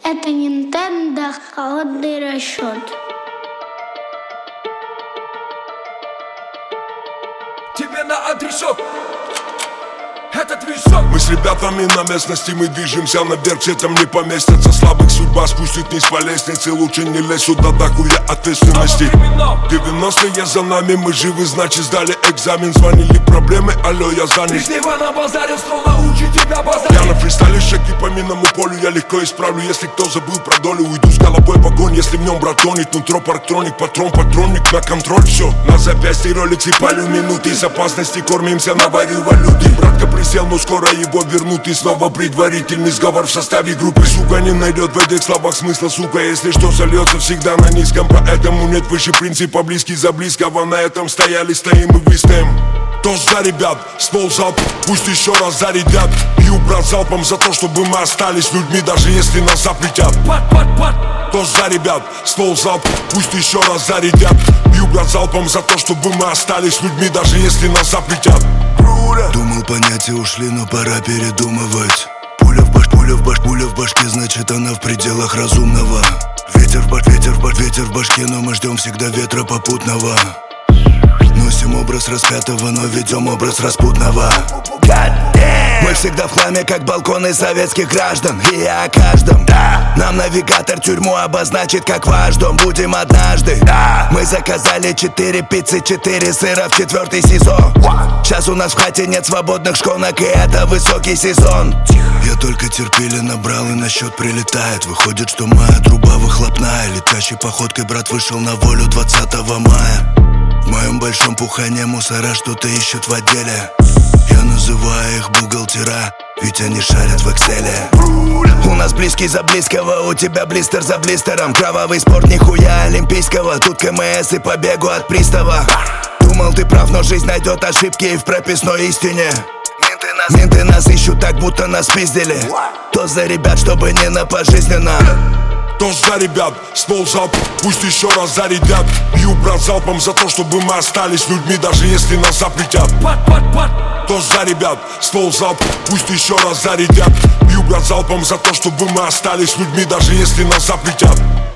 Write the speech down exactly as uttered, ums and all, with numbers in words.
Это Nintendo холодный расчет. Тебе на адресок. Это движок. Мы с ребятами на местности, мы движемся наверх, все там не поместятся. Слабых судьба спустит вниз по лестнице. Лучше не лезь сюда, такую ответственности. Девяностые за нами, мы живы, значит сдали экзамен. Звонили проблемы, алло, я занят. Трижнева на базаре, снова научу тебя базарить. Я на фристайле шаги по минному полю, я легко исправлю. Если кто забыл про долю, уйду с головой в огонь. Если в нем брат тонет, нутро парктроник, патрон, патронник на контроль. Все, на запястье ролекс и палю минуты. Из опасности кормимся на варю валюты. Братка присел, но скоро его вернут. И снова предварительный сговор в составе группы. Сука не найдет в этих словах смысла, сука. Если что, сольется всегда на низком. Поэтому нет выше принципа близкий за близкого. На этом стояли, стоим и выстоим. Тост за ребят, ствол залп, пусть еще раз зарядят. Бью, брат, залпом за то, чтобы мы остались людьми, даже если нас запретят. Тост за ребят, ствол залп, пусть еще раз зарядят. Бью, брат, залпом за то, чтобы мы остались людьми, даже если нас запретят. Думал, понятия ушли, но пора передумывать. Пуля в баш, пуля в баш, пуля в башке, значит она в пределах разумного. Ветер в баш, ветер в баш, ветер в башке, но мы ждем всегда ветра попутного. Носим образ распятого, но ведем образ распутного. Мы всегда в хламе, как балконы советских граждан. И я о каждом, да. Нам навигатор тюрьму обозначит, как ваш дом. Будем однажды, да. Мы заказали четыре пиццы, четыре сыра в четвертый сезон. Сейчас у нас в хате нет свободных шконок, и это высокий сезон. Я только терпели набрал, и на счет прилетает. Выходит, что моя труба выхлопная. Летящей походкой брат вышел на волю двадцатого мая. В моем большом пухане мусора что-то ищут в отделе. Я называю их бухгалтера, ведь они шарят в экселе. У нас близкий за близкого, у тебя блистер за блистером. Кровавый спорт нихуя олимпийского. Тут КМС и побегу от пристава. Думал, ты прав, но жизнь найдет ошибки и в прописной истине. Менты нас, менты нас ищут так, будто нас пиздили. То за ребят, чтобы не на пожизненно. Тост за ребят, ствол залп, пусть еще раз зарядят. Бью, брат, залпом за то, чтобы мы остались людьми, даже если нас запретят. Тост за ребят, ствол залп, пусть еще раз зарядят. Бью, брат, залпом за то, чтобы мы остались людьми, даже если нас запретят.